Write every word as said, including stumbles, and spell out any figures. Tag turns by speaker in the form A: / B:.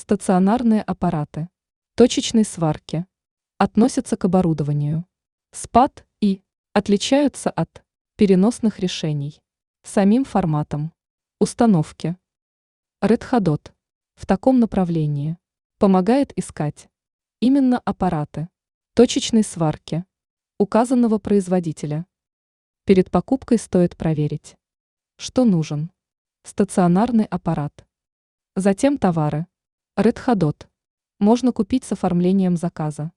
A: Стационарные аппараты точечной сварки относятся к оборудованию СПАТ и отличаются от переносных решений самим форматом установки. Red-Khodot в таком направлении помогает искать именно аппараты точечной сварки указанного производителя. Перед покупкой стоит проверить, что нужен стационарный аппарат. Затем товары Red-Khodot можно купить с оформлением заказа.